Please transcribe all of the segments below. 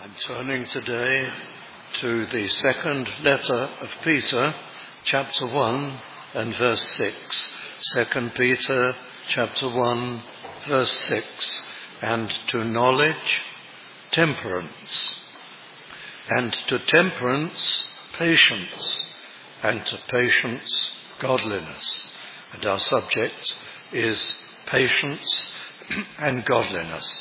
I'm turning today to the second letter of Peter, chapter 1 and verse 6. 2 Peter, chapter 1, verse 6. And to knowledge, temperance. And to temperance, patience. And to patience, godliness. And our subject is patience and godliness.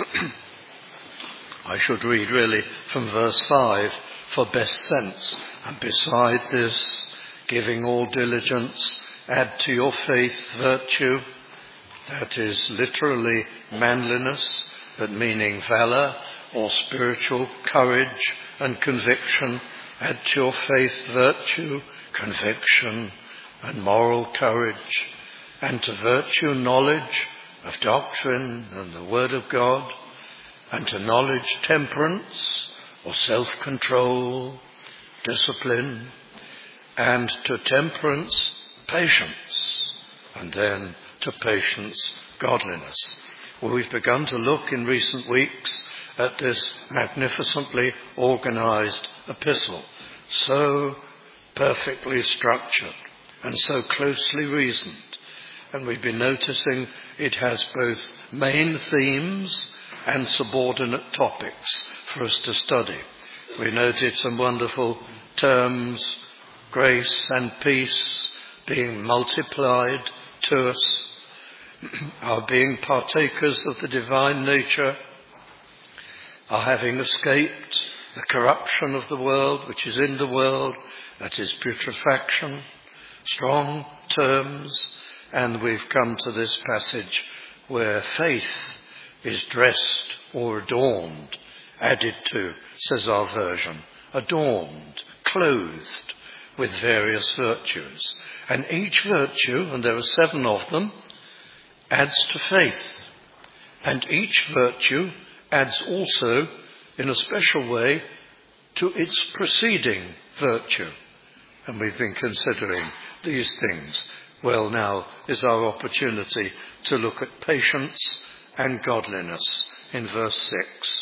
I should read really from verse 5 for best sense. And beside this, giving all diligence, add to your faith virtue. That is literally manliness, but meaning valor or spiritual courage and conviction. Add to your faith virtue, conviction and moral courage. And to virtue knowledge of doctrine and the word of God. And to knowledge temperance or self-control, discipline, and to temperance patience, and then to patience godliness. Well, we've begun to look in recent weeks at this magnificently organized epistle, so perfectly structured and so closely reasoned. And we've been noticing it has both main themes and subordinate topics for us to study. We noted some wonderful terms, grace and peace being multiplied to us, our being partakers of the divine nature, our having escaped the corruption of the world which is in the world, that is putrefaction, strong terms, and we've come to this passage where faith is dressed or adorned, added to, says our version, adorned, clothed with various virtues. And each virtue, and there are 7 of them, adds to faith. And each virtue adds also, in a special way, to its preceding virtue. And we've been considering these things. Well, now is our opportunity to look at patience and godliness in verse 6.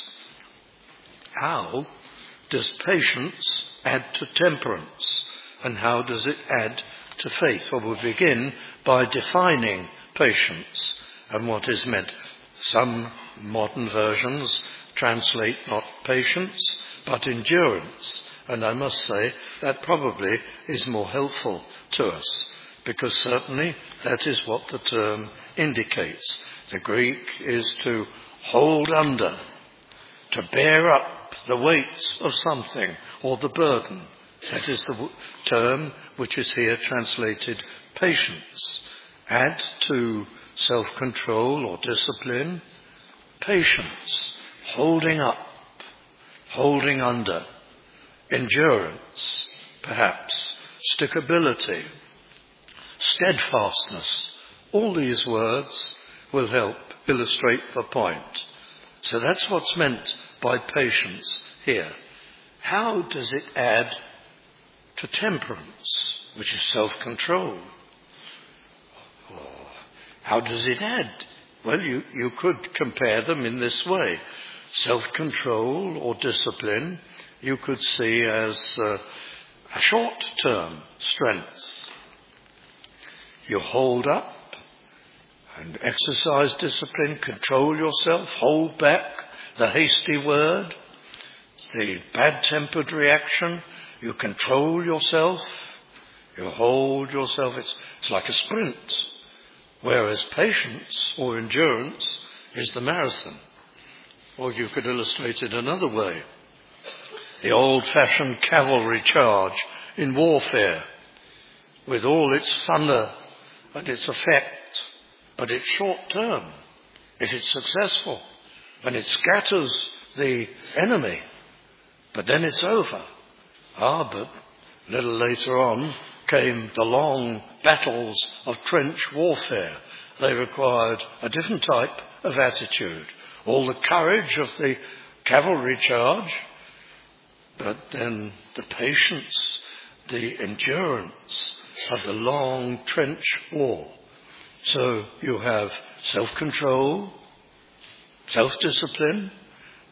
How does patience add to temperance? And how does it add to faith? Well, we'll begin by defining patience and what is meant. Some modern versions translate not patience, but endurance. And I must say that probably is more helpful to us, because certainly that is what the term indicates. The Greek is to hold under, to bear up the weight of something or the burden. That is the term which is here translated patience. Add to self-control or discipline, patience, holding up, holding under, endurance, perhaps, stickability, steadfastness. All these words will help illustrate the point. So that's what's meant by patience here. How does it add to temperance, which is self-control? How does it add? Well, you could compare them in this way. Self-control or discipline you could see as a short-term strength. You hold up and exercise discipline, control yourself, hold back the hasty word, the bad-tempered reaction. You control yourself, you hold yourself. It's like a sprint, whereas patience or endurance is the marathon. Or you could illustrate it another way. The old-fashioned cavalry charge in warfare, with all its thunder and its effect, but it's short-term if it's successful, and it scatters the enemy, but then it's over. But a little later on came the long battles of trench warfare. They required a different type of attitude, all the courage of the cavalry charge, but then the patience, the endurance of the long trench war. So you have self-control, self-discipline,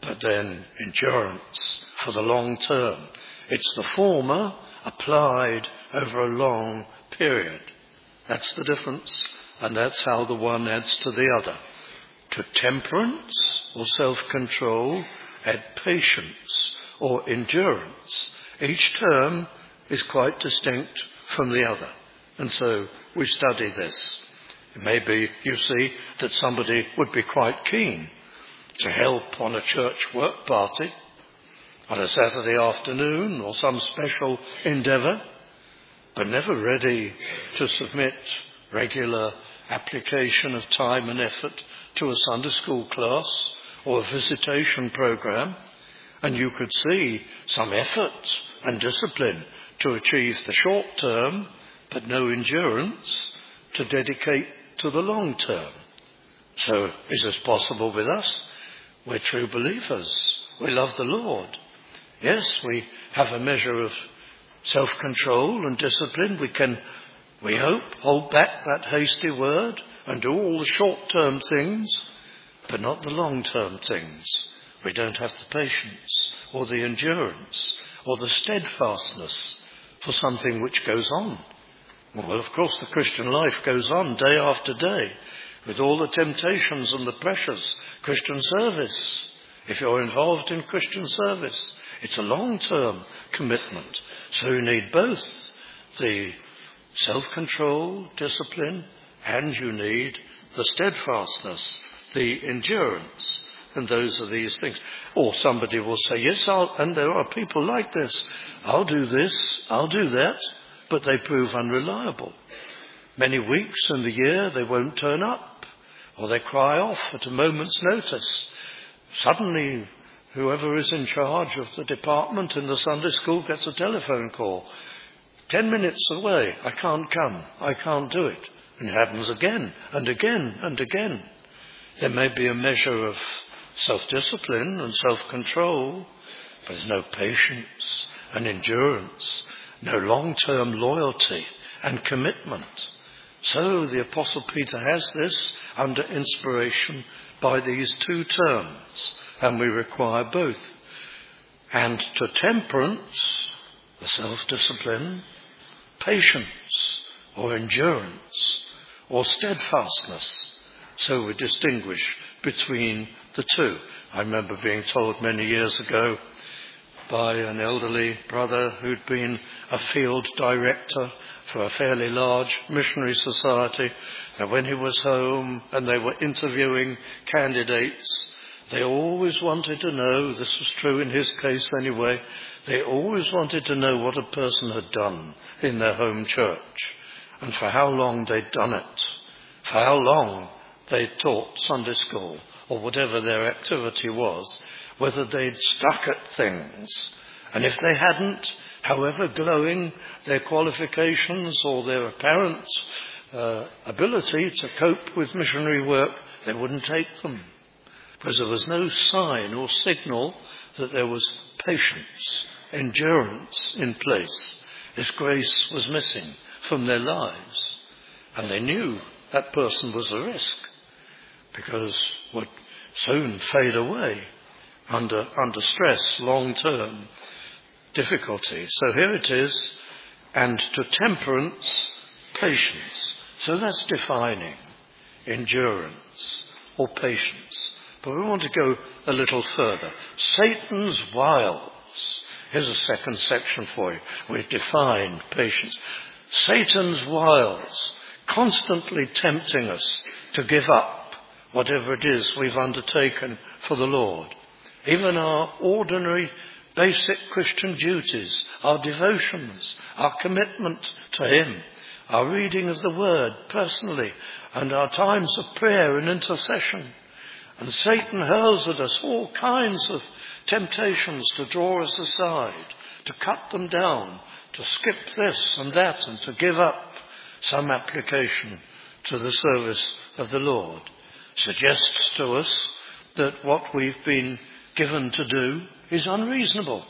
but then endurance for the long term. It's the former applied over a long period. That's the difference, and that's how the one adds to the other. To temperance or self-control, add patience or endurance. Each term is quite distinct from the other, and so we study this. Maybe you see that somebody would be quite keen to help on a church work party on a Saturday afternoon or some special endeavour, but never ready to submit regular application of time and effort to a Sunday school class or a visitation programme, and you could see some effort and discipline to achieve the short term, but no endurance to dedicate to the long term. So is this possible with us? We're true believers. We love the Lord. Yes, we have a measure of self-control and discipline. We can, we hope, hold back that hasty word and do all the short-term things, but not the long-term things. We don't have the patience or the endurance or the steadfastness for something which goes on. Well, of course, the Christian life goes on day after day with all the temptations and the pressures. Christian service, if you're involved in Christian service, it's a long-term commitment. So you need both the self-control, discipline, and you need the steadfastness, the endurance. And those are these things. Or somebody will say, yes, and there are people like this. I'll do this, I'll do that, but they prove unreliable. Many weeks in the year they won't turn up, or they cry off at a moment's notice. Suddenly, whoever is in charge of the department in the Sunday school gets a telephone call. 10 minutes away, I can't come, I can't do it. And it happens again and again and again. There may be a measure of self-discipline and self-control, but there's no patience and endurance, no long-term loyalty and commitment. So the Apostle Peter has this under inspiration by these two terms, and we require both. And to temperance, the self-discipline, patience or endurance or steadfastness. So we distinguish between the two. I remember being told many years ago by an elderly brother who'd been a field director for a fairly large missionary society, that when he was home and they were interviewing candidates, they always wanted to know, this was true in his case anyway, they always wanted to know what a person had done in their home church and for how long they'd done it, for how long they taught Sunday school or whatever their activity was, whether they'd stuck at things. And if they hadn't, however glowing their qualifications or their apparent ability to cope with missionary work, they wouldn't take them, because there was no sign or signal that there was patience, endurance in place. This grace was missing from their lives, and they knew that person was a risk, because would soon fade away under stress, long-term difficulty. So here it is, and to temperance, patience. So that's defining endurance or patience. But we want to go a little further. Satan's wiles. Here's a second section for you. We've defined patience. Satan's wiles, constantly tempting us to give up whatever it is we've undertaken for the Lord. Even our ordinary, basic Christian duties, our devotions, our commitment to Him, our reading of the Word personally, and our times of prayer and intercession. And Satan hurls at us all kinds of temptations to draw us aside, to cut them down, to skip this and that, and to give up some application to the service of the Lord. Suggests to us that what we've been given to do is unreasonable,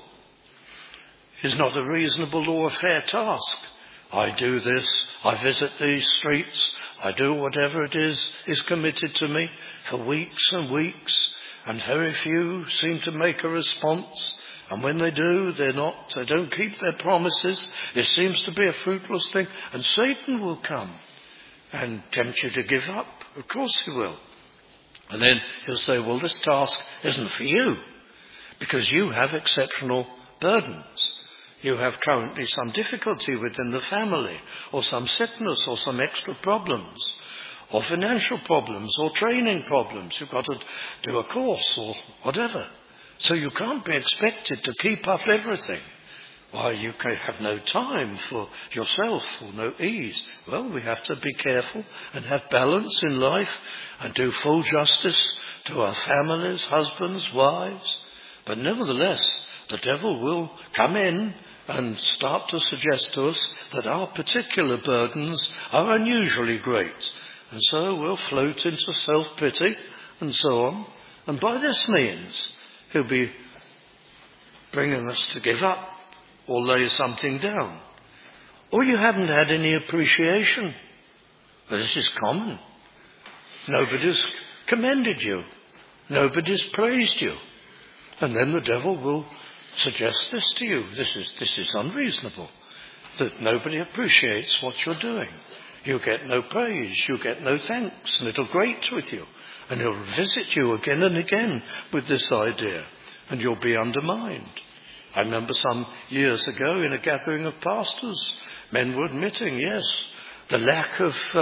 is not a reasonable or a fair task. I do this, I visit these streets, I do whatever it is committed to me for weeks and weeks, and very few seem to make a response. And when they do, they don't keep their promises. It seems to be a fruitless thing. And Satan will come and tempt you to give up. Of course he will. And then he'll say, well, this task isn't for you, because you have exceptional burdens. You have currently some difficulty within the family, or some sickness, or some extra problems, or financial problems, or training problems. You've got to do a course, or whatever. So you can't be expected to keep up everything. Why, you have no time for yourself, or no ease. Well, we have to be careful and have balance in life and do full justice to our families, husbands, wives. But nevertheless, the devil will come in and start to suggest to us that our particular burdens are unusually great. And so we'll float into self-pity and so on. And by this means, he'll be bringing us to give up or lay something down. Or you haven't had any appreciation. Well, this is common. Nobody's commended you. Nobody's praised you. And then the devil will suggest this to you. This is unreasonable. That nobody appreciates what you're doing. You get no praise. You get no thanks. And it'll grate with you. And he'll visit you again and again with this idea. And you'll be undermined. I remember some years ago in a gathering of pastors, men were admitting, yes, the lack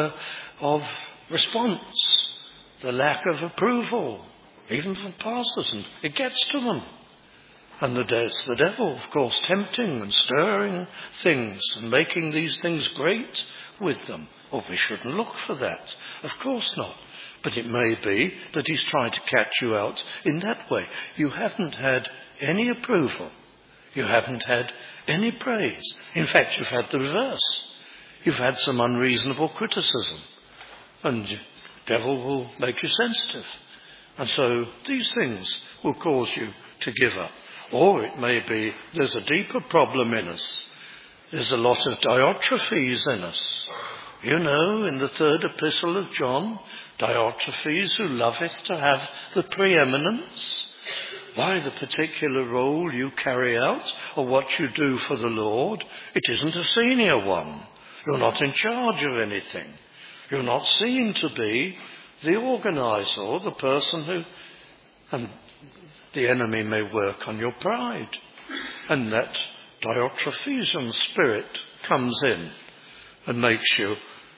of response, the lack of approval, even from pastors, and it gets to them. And it's the devil, of course, tempting and stirring things and making these things great with them. Oh, we shouldn't look for that. Of course not. But it may be that he's trying to catch you out in that way. You haven't had any approval. You haven't had any praise. In fact, you've had the reverse. You've had some unreasonable criticism. And the devil will make you sensitive. And so these things will cause you to give up. Or it may be there's a deeper problem in us. There's a lot of Diotrephes in us. You know, in the 3rd epistle of John, Diotrephes, who loveth to have the preeminence. Why, the particular role you carry out or what you do for the Lord, it isn't a senior one. You're not in charge of anything. You're not seen to be the organizer or the person who... And the enemy may work on your pride. And that Diotrephes spirit comes in and makes you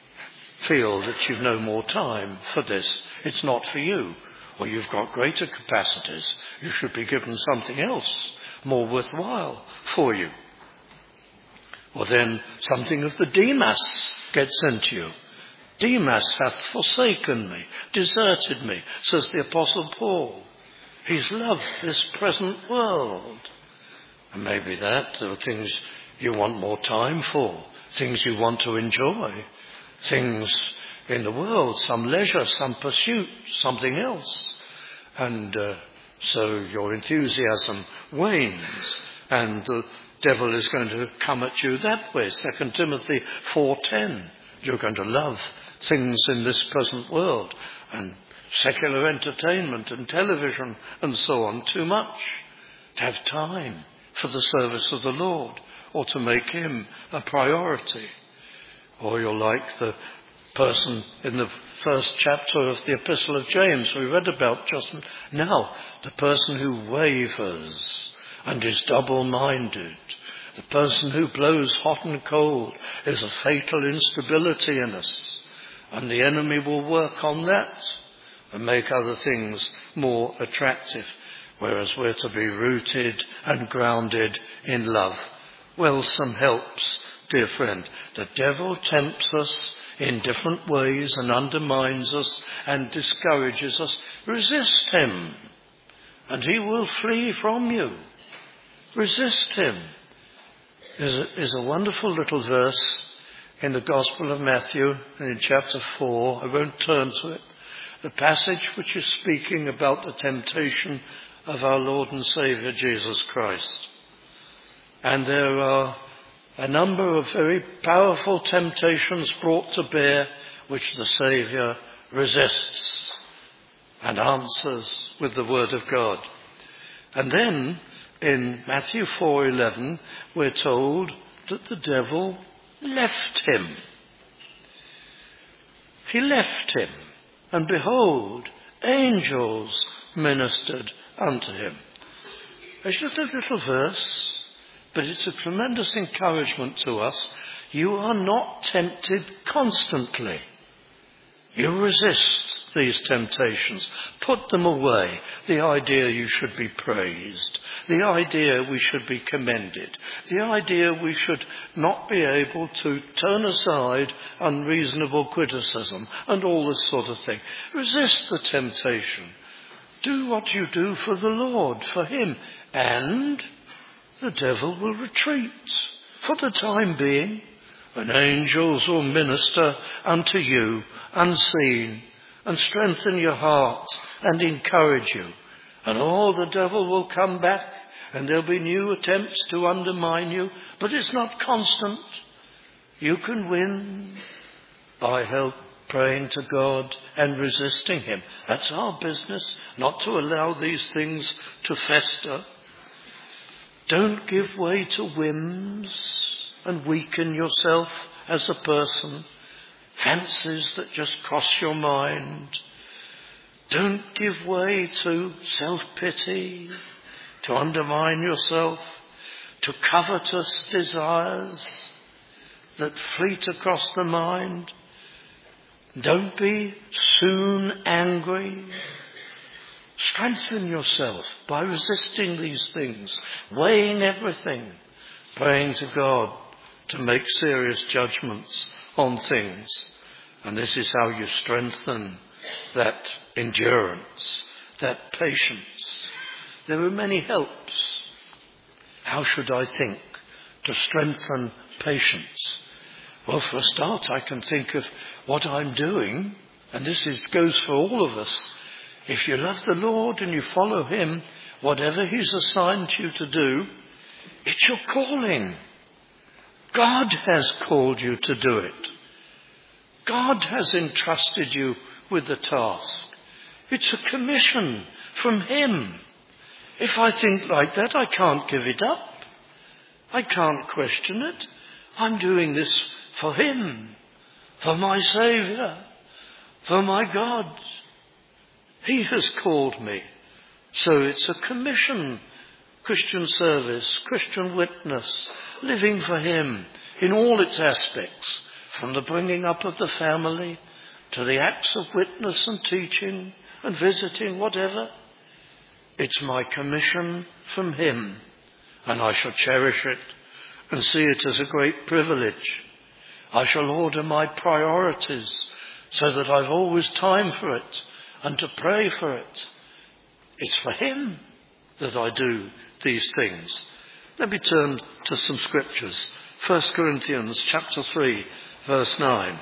feel that you've no more time for this. It's not for you. Or you've got greater capacities. You should be given something else more worthwhile for you. Or then something of the Demas gets into you. Demas hath forsaken me, deserted me, says the Apostle Paul. He's loved this present world. And maybe that there are things you want more time for, things you want to enjoy, things in the world, some leisure, some pursuit, something else. And so your enthusiasm wanes and the devil is going to come at you that way. 2 Timothy 4:10. You're going to love things in this present world and secular entertainment and television and so on too much. To have time for the service of the Lord or to make him a priority. Or you're like the person in the first chapter of the Epistle of James we read about just now, the person who wavers and is double-minded, the person who blows hot and cold. Is a fatal instability in us, and the enemy will work on that and make other things more attractive, whereas we're to be rooted and grounded in love. Well, some helps, dear friend. The devil tempts us in different ways and undermines us and discourages us. Resist him and he will flee from you. Resist him. There's a wonderful little verse in the Gospel of Matthew in chapter 4. I won't turn to it. The passage which is speaking about the temptation of our Lord and Saviour Jesus Christ. And there are a number of very powerful temptations brought to bear which the Saviour resists. and answers with the word of God. And then in Matthew 4:11, we're told that the devil left him. He left him, and behold, angels ministered unto him. It's just a little verse, but it's a tremendous encouragement to us. You are not tempted constantly. You resist these temptations. Put them away. The idea you should be praised. The idea we should be commended. The idea we should not be able to turn aside unreasonable criticism and all this sort of thing. Resist the temptation. Do what you do for the Lord, for him, and the devil will retreat for the time being. And angels will minister unto you unseen and strengthen your heart and encourage you. And all the devil will come back and there'll be new attempts to undermine you, but it's not constant. You can win by help praying to God and resisting him. That's our business, not to allow these things to fester. Don't give way to whims and weaken yourself as a person. Fancies that just cross your mind. Don't give way to self-pity, to undermine yourself, to covetous desires that fleet across the mind. Don't be soon angry. Strengthen yourself by resisting these things, weighing everything, praying to God to make serious judgments on things. And this is how you strengthen that endurance, that patience. There are many helps. How should I think to strengthen patience? Well, for a start, I can think of what I'm doing, and goes for all of us. If you love the Lord and you follow him, whatever he's assigned you to do, it's your calling. God has called you to do it. God has entrusted you with the task. It's a commission from him. If I think like that, I can't give it up. I can't question it. I'm doing this for him, for my Saviour, for my God. He has called me. So it's a commission. Christian service, Christian witness, living for him in all its aspects, from the bringing up of the family to the acts of witness and teaching and visiting, whatever. It's my commission from him, and I shall cherish it and see it as a great privilege. I shall order my priorities so that I've always time for it and to pray for it. It's for him that I do these things. Let me turn to some scriptures. 1 Corinthians chapter 3, verse 9.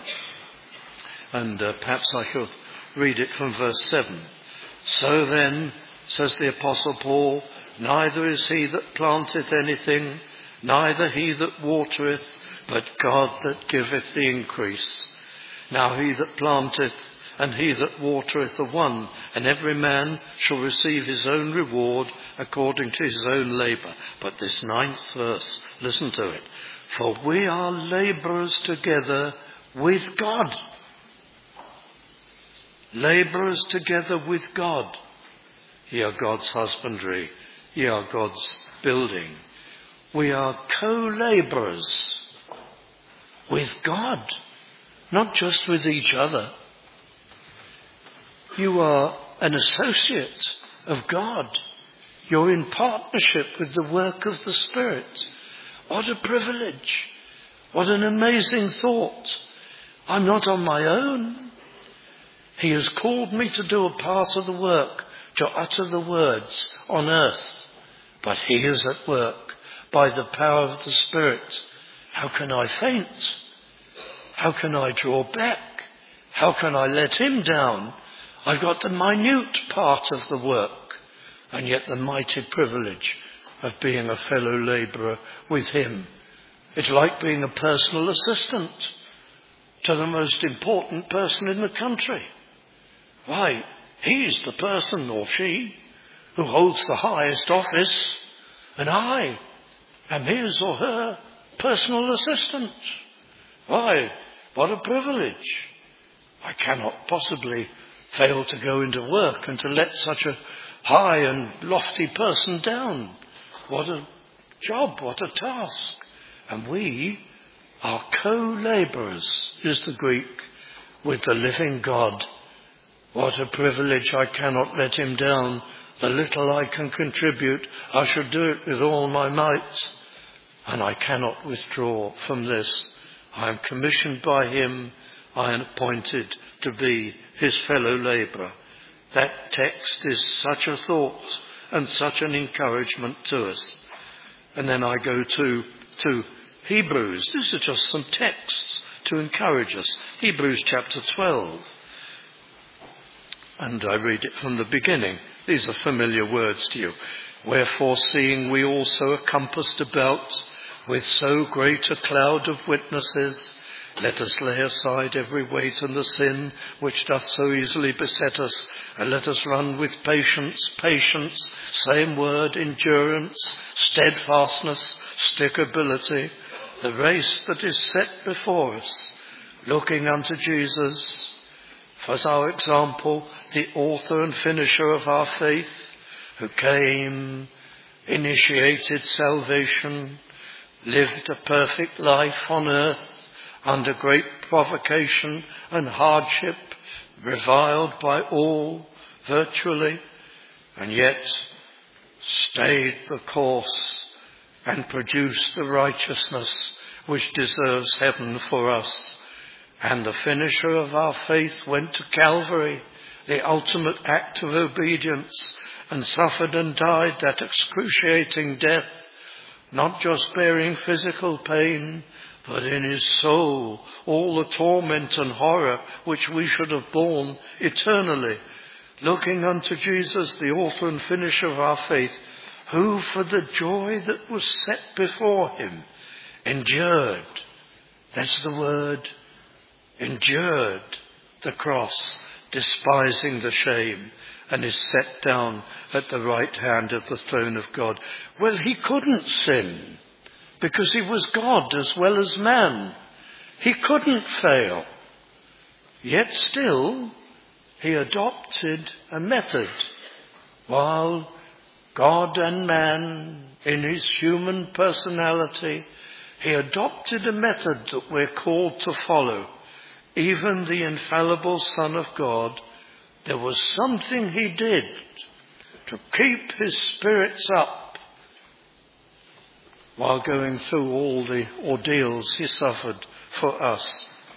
And perhaps I shall read it from verse 7. So then, says the Apostle Paul, neither is he that planteth anything, neither he that watereth, but God that giveth the increase. Now he that planteth and he that watereth are one, and every man shall receive his own reward according to his own labour. But this 9th verse, listen to it. For we are labourers together with God. Labourers together with God. Ye are God's husbandry. Ye are God's building. We are co-labourers with God, not just with each other. You are an associate of God. You're in partnership with the work of the Spirit. What a privilege. What an amazing thought. I'm not on my own. He has called me to do a part of the work, to utter the words on earth. But he is at work by the power of the Spirit. How can I faint? How can I draw back? How can I let him down? I've got the minute part of the work, and yet the mighty privilege of being a fellow labourer with him. It's like being a personal assistant to the most important person in the country. Why? He's the person, or she, who holds the highest office, and I am his or her personal assistant. Why, what a privilege. I cannot possibly fail to go into work and to let such a high and lofty person down. What a job, what a task. And we are co-labourers, is the Greek, with the living God. What a privilege. I cannot let him down. The little I can contribute, I should do it with all my might. And I cannot withdraw from this. I am commissioned by him. I am appointed to be his fellow labourer. That text is such a thought and such an encouragement to us. And then I go to Hebrews. These are just some texts to encourage us. Hebrews chapter 12. And I read it from the beginning. These are familiar words to you. Wherefore, seeing we also are compassed about with so great a cloud of witnesses, let us lay aside every weight and the sin which doth so easily beset us, and let us run with patience, same word, endurance, steadfastness, stickability, the race that is set before us, looking unto Jesus, as our example, the author and finisher of our faith, who came, initiated salvation, lived a perfect life on earth, under great provocation and hardship, reviled by all virtually, and yet stayed the course and produced the righteousness which deserves heaven for us. And the finisher of our faith went to Calvary, the ultimate act of obedience, and suffered and died that excruciating death, not just bearing physical pain, but in his soul all the torment and horror which we should have borne eternally, looking unto Jesus, the author and finisher of our faith, who for the joy that was set before him endured, that's the word, endured the cross, despising the shame, and is set down at the right hand of the throne of God. Well, he couldn't sin, because he was God as well as man. He couldn't fail. Yet still, he adopted a method. While God and man, in his human personality, he adopted a method that we're called to follow. Even the infallible Son of God, there was something he did to keep his spirits up while going through all the ordeals he suffered for us.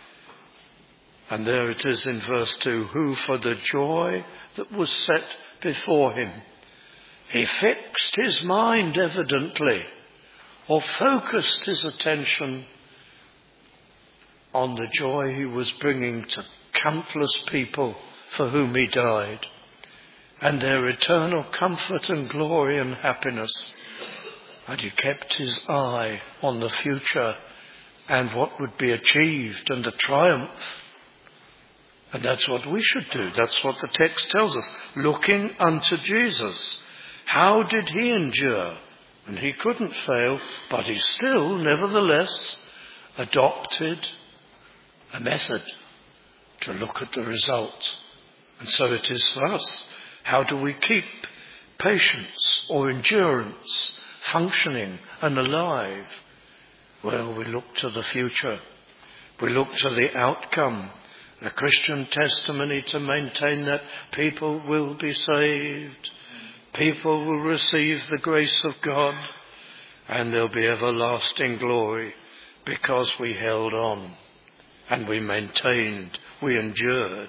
And there it is in verse 2, who for the joy that was set before him, he fixed his mind evidently, or focused his attention on the joy he was bringing to countless people for whom he died, and their eternal comfort and glory and happiness. And he kept his eye on the future and what would be achieved and the triumph. And that's what we should do. That's what the text tells us. Looking unto Jesus. How did he endure? And he couldn't fail, but he still, nevertheless, adopted a method to look at the result. And so it is for us. How do we keep patience or endurance functioning and alive? Well, we look to the future. We look to the outcome, a Christian testimony to maintain that people will be saved, people will receive the grace of God, and there'll be everlasting glory because we held on and we maintained, we endured.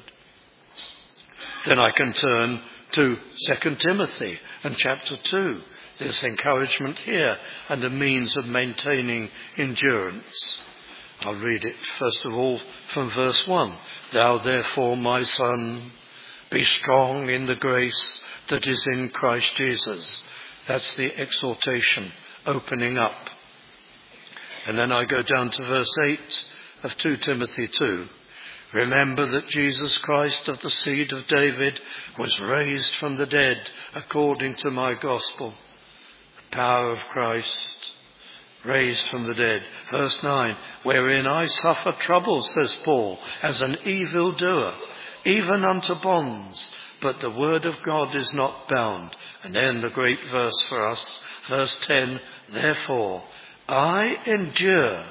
Then I can turn to 2 Timothy and chapter 2. There's encouragement here and a means of maintaining endurance. I'll read it first of all from verse 1. Thou therefore, my son, be strong in the grace that is in Christ Jesus. That's the exhortation, opening up. And then I go down to verse 8 of 2 Timothy 2. Remember that Jesus Christ of the seed of David was raised from the dead according to my gospel. The power of Christ raised from the dead. Verse 9, wherein I suffer trouble, says Paul, as an evildoer, even unto bonds, but the word of God is not bound. And then the great verse for us, verse 10, therefore I endure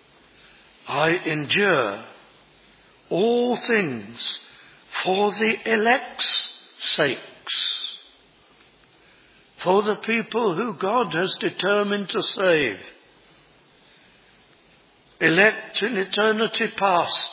all things for the elect's sakes, for the people who God has determined to save. Elect in eternity past,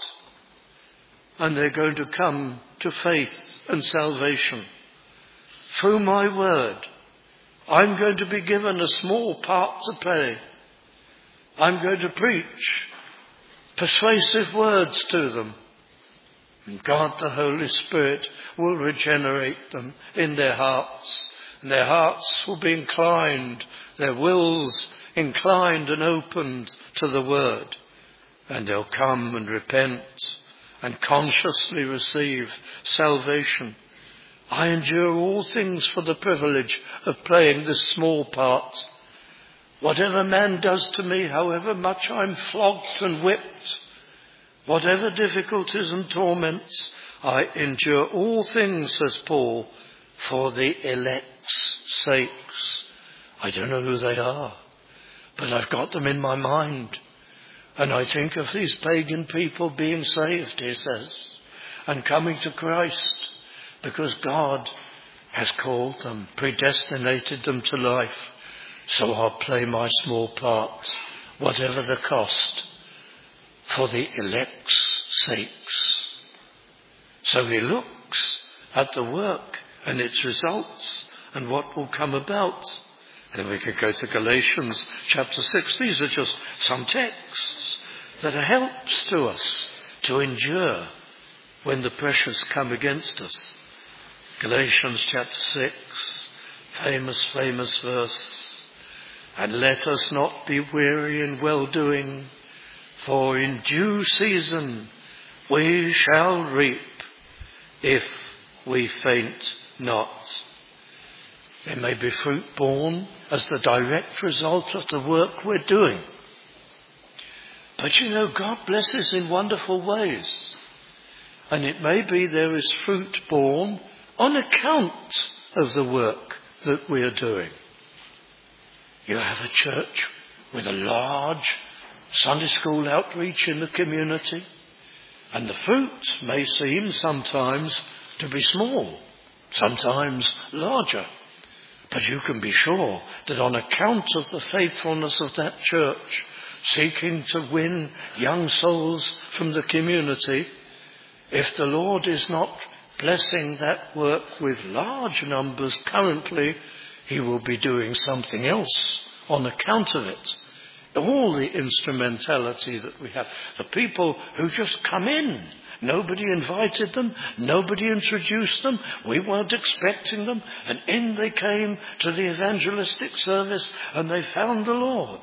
and they're going to come to faith and salvation. Through my word, I'm going to be given a small part to play. I'm going to preach persuasive words to them. And God the Holy Spirit will regenerate them in their hearts. And their hearts will be inclined, their wills inclined and opened to the word. And they'll come and repent and consciously receive salvation. I endure all things for the privilege of playing this small part. Whatever man does to me, however much I'm flogged and whipped, whatever difficulties and torments, I endure all things, says Paul, for the elect's sakes. I don't know who they are, but I've got them in my mind. And I think of these pagan people being saved, he says, and coming to Christ, because God has called them, predestinated them to life. So I'll play my small part, whatever the cost, for the elect's sakes. So he looks at the work and its results and what will come about. And we could go to Galatians chapter 6. These are just some texts that are helps to us to endure when the pressures come against us. Galatians chapter 6, famous verse. And let us not be weary in well-doing, for in due season we shall reap if we faint not. There may be fruit born as the direct result of the work we're doing. But you know, God blesses in wonderful ways. And it may be there is fruit born on account of the work that we are doing. You have a church with a large Sunday school outreach in the community, and the fruit may seem sometimes to be small, sometimes larger. But you can be sure that on account of the faithfulness of that church, seeking to win young souls from the community, if the Lord is not blessing that work with large numbers currently, he will be doing something else on account of it. All the instrumentality that we have, the people who just come in, nobody invited them, nobody introduced them, we weren't expecting them, and in they came to the evangelistic service and they found the Lord.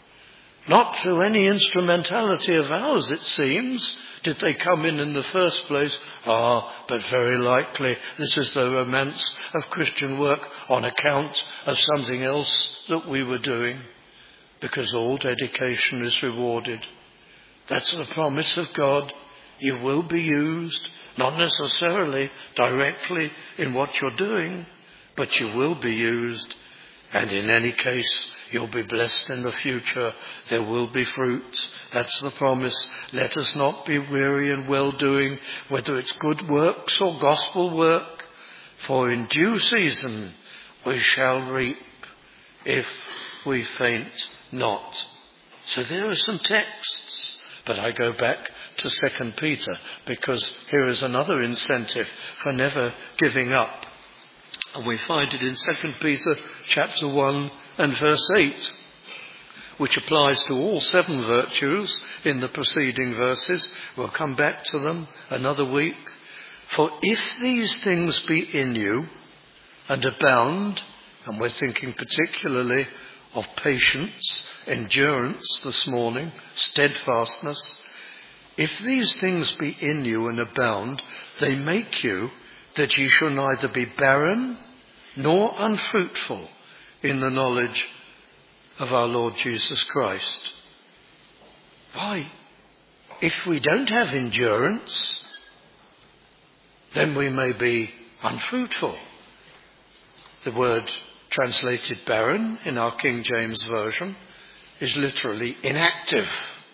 Not through any instrumentality of ours, it seems, did they come in the first place. But very likely this is the romance of Christian work on account of something else that we were doing, because all dedication is rewarded. That's the promise of God. You will be used, not necessarily directly in what you're doing, but you will be used. And in any case, you'll be blessed in the future. There will be fruit. That's the promise. Let us not be weary in well-doing, whether it's good works or gospel work. For in due season we shall reap if we faint not. So there are some texts. But I go back to 2 Peter, because here is another incentive for never giving up. And we find it in 2 Peter chapter 1 and verse 8, which applies to all 7 virtues in the preceding verses. We'll come back to them another week. For if these things be in you and abound, and we're thinking particularly of patience, endurance this morning, steadfastness, If these things be in you and abound, they make you that ye shall neither be barren nor unfruitful in the knowledge of our Lord Jesus Christ. Why? If we don't have endurance, then we may be unfruitful. The word translated barren in our King James Version is literally inactive.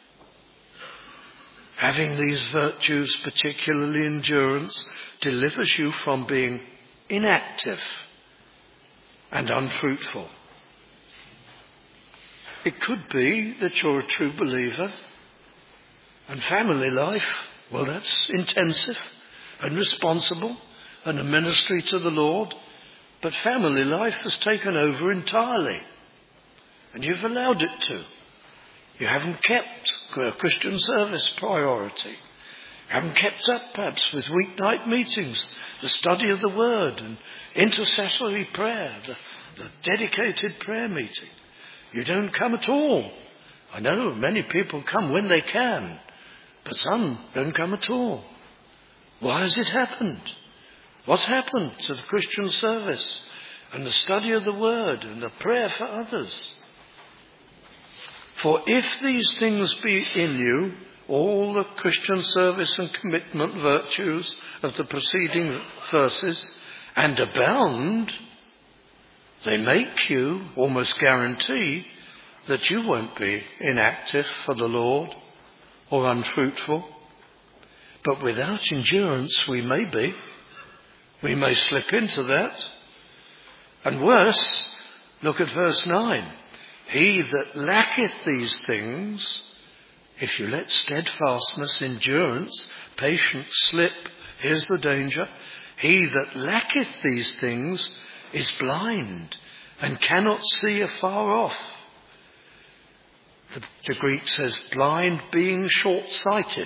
Having these virtues, particularly endurance, delivers you from being inactive and unfruitful. It could be that you're a true believer, and family life, well, that's intensive and responsible and a ministry to the Lord, but family life has taken over entirely, and you've allowed it to. You haven't kept Christian service priority. You haven't kept up, perhaps, with weeknight meetings, the study of the Word and intercessory prayer, the dedicated prayer meeting. You don't come at all. I know many people come when they can, but some don't come at all. Why has it happened? What's happened to the Christian service and the study of the Word and the prayer for others? For if these things be in you, all the Christian service and commitment virtues of the preceding verses, and abound, they make you, almost guarantee, that you won't be inactive for the Lord or unfruitful. But without endurance we may be. We may slip into that. And worse, look at verse 9. He that lacketh these things, if you let steadfastness, endurance, patience slip, here's the danger. He that lacketh these things is blind and cannot see afar off. The Greek says blind being short-sighted.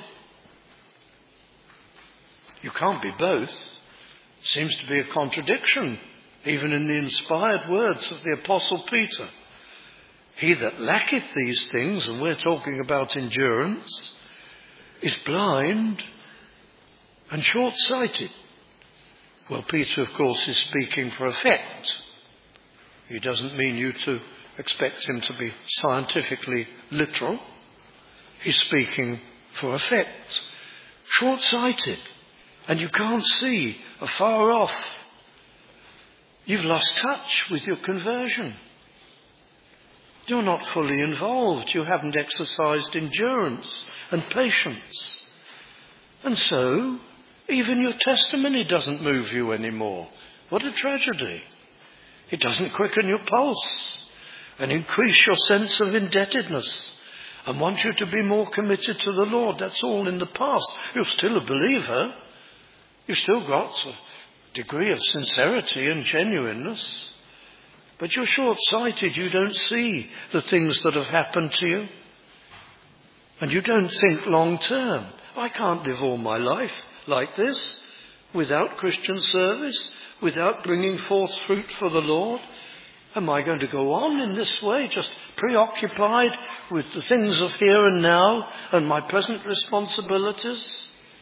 You can't be both. Seems to be a contradiction, even in the inspired words of the Apostle Peter. He that lacketh these things, and we're talking about endurance, is blind and short-sighted. Well, Peter, of course, is speaking for effect. He doesn't mean you to expect him to be scientifically literal. He's speaking for effect. Short-sighted, and you can't see afar off. You've lost touch with your conversion. You're not fully involved. You haven't exercised endurance and patience. And so, even your testimony doesn't move you anymore. What a tragedy. It doesn't quicken your pulse and increase your sense of indebtedness and want you to be more committed to the Lord. That's all in the past. You're still a believer. You've still got a degree of sincerity and genuineness. But you're short-sighted. You don't see the things that have happened to you. And you don't think long-term. I can't live all my life like this, without Christian service, without bringing forth fruit for the Lord. Am I going to go on in this way, just preoccupied with the things of here and now and my present responsibilities?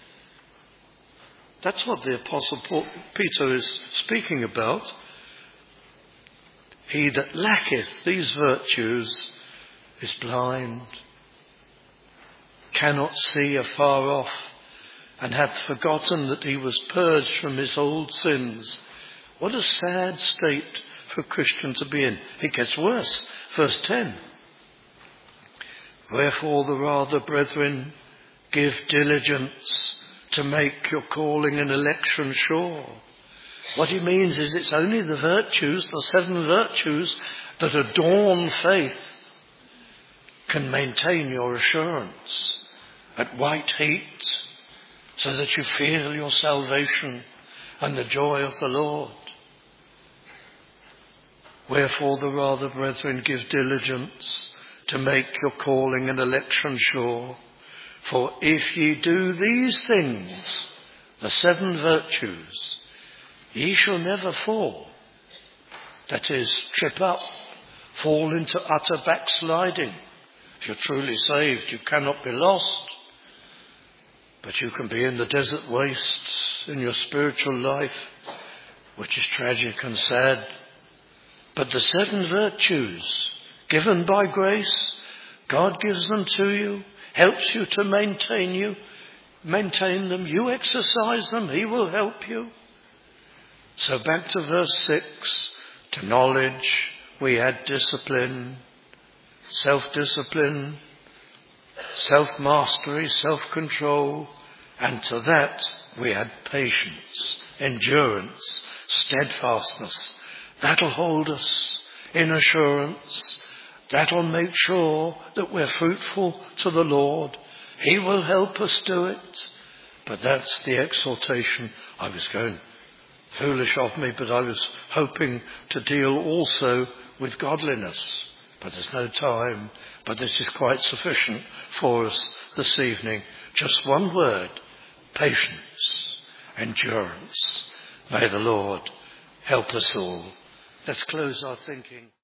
That's what the Apostle Peter is speaking about. He that lacketh these virtues is blind, cannot see afar off, and hath forgotten that he was purged from his old sins. What a sad state for a Christian to be in. It gets worse. Verse 10. Wherefore the rather, brethren, give diligence to make your calling and election sure. What he means is it's only the virtues, the 7 virtues that adorn faith can maintain your assurance at white heat so that you feel your salvation and the joy of the Lord. Wherefore the rather, brethren, give diligence to make your calling and election sure. For if ye do these things, the 7 virtues, ye shall never fall. That is, trip up, fall into utter backsliding. If you're truly saved, you cannot be lost. But you can be in the desert waste in your spiritual life, which is tragic and sad. But the 7 virtues given by grace, God gives them to you, helps you to maintain them. You exercise them, he will help you. So back to verse 6, to knowledge we add discipline, self-discipline, self-mastery, self-control, and to that we add patience, endurance, steadfastness. That'll hold us in assurance. That'll make sure that we're fruitful to the Lord. He will help us do it. But that's the exhortation. I was going foolish of me, but I was hoping to deal also with godliness. But there's no time. But this is quite sufficient for us this evening. Just one word: patience, endurance. May the Lord help us all. Let's close our thinking.